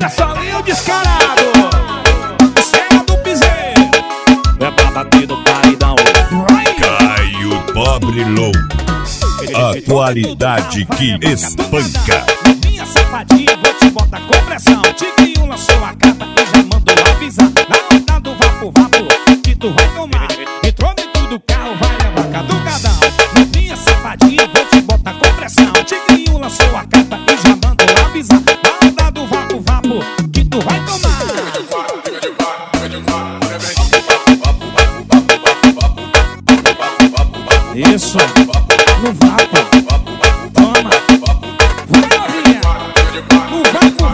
Tá solinho descarado. Esfera do piseiro. É pra bater no paredão. Caio Pobre Louco. A qualidade que espanca. Minha safadinha, vou te botar com pressão. Tigrinho lançou a carta e já mandou avisar. Na onda do vapo, que tu vai tomar. Entrou dentro do carro, vai levar caducadão. Minha safadinha, vou te botar com pressão. Tigrinho lançou a carta e já mandou avisar. Na onda do vapo, que tu vai tomar. Isso, no vapo. Toma. Vai, novinha. No vapo.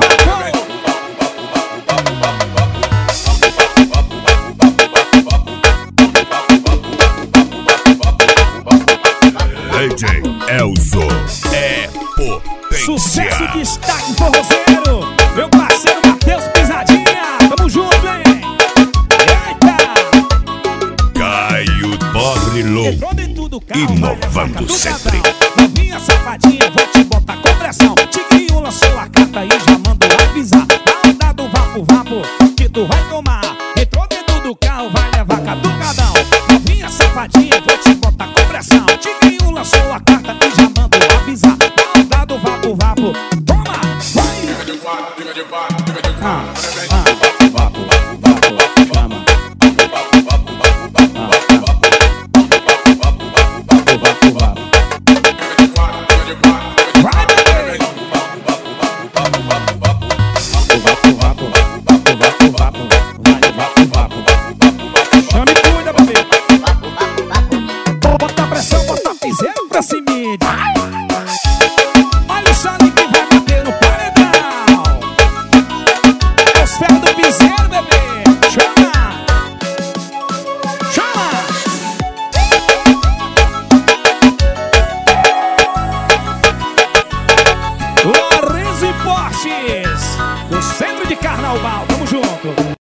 DJ Elzo é potência. Sucesso e destaque forrozeiro. Meu parceiro Matheus Pisadinha. Tamo junto, hein? Eita! Caio Pobre Louco. Entrou dentro do carro, Inovando vai sempre. Novinha safadinha, vou te botar com pressão. Tigrinho lançou a carta e já mandou avisar. Na onda do vapo, que tu vai tomar. Entrou dentro do carro, vai levar caducadão. Novinha safadinha, vou te botar com pressão. Tigrinho lançou a carta e já mandou avisar. Na onda do vapo, toma, vai! Vapo, chama. Vai, bebê! Chama e cuida, bebê! Bota pressão, bota piseiro pra cima. Olha o Sonic que vai bater no paredão. É os ferros do piseiro, bebê! Chama! Chama! Lorenzo e Portes, o centro de Carnaval, tamo junto.